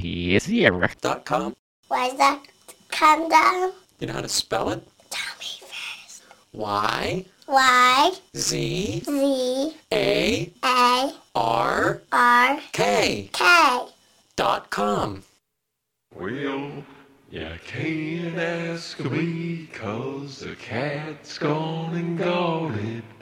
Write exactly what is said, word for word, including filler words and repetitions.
Yzerk. Dot com. Why is that come down? You know how to spell it? Tell me first. Y. Y. Z. Z. A. A. R. R. K. K. Dot com. Well, you can't ask me 'cause the cat's gone and got it.